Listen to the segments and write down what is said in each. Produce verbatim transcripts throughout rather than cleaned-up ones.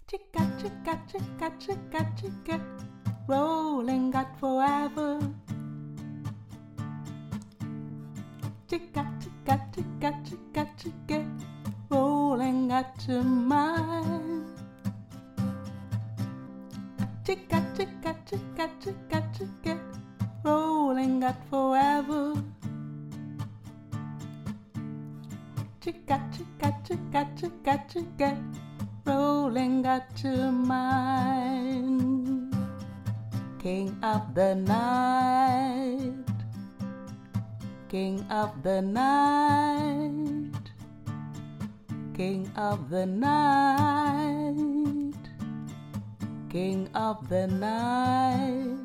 Chicka, chicka, chicka, chicka, chicka, rolling got forever. Chicka, chicka, chicka, chicka, chicka, rolling got to mine. Chicka, chicka, chicka, chicka, chicka, rolling got forever. Chicka, chicka, chicka, chicka, chicka, rolling got to mine. King of the night, king of the night, king of the night, king of the night.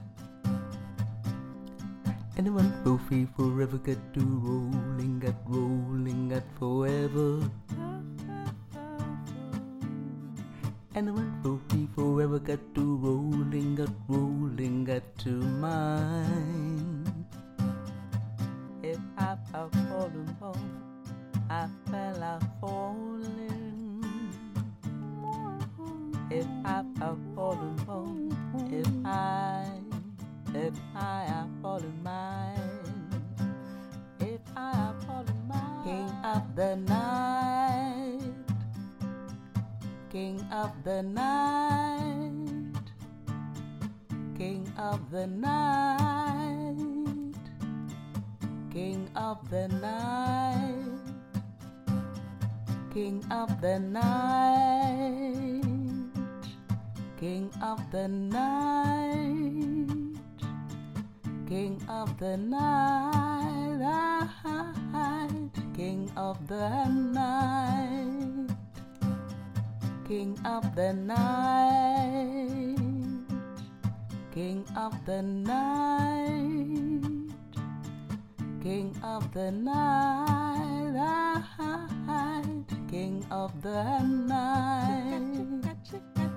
Anyone for free forever get to rolling, get rolling, get forever. Anyone for free forever get to rolling, get rolling, get to mine. If I have fallen home, I fell out falling. If I have fallen home, if I, if I have fallen mine, if I have fallen mine, king of the night, king of the night, king of the night, king of the night, king of the night, king of the night, king of the night, king of the night, king of the night, king of the night, king of the night, king of the night.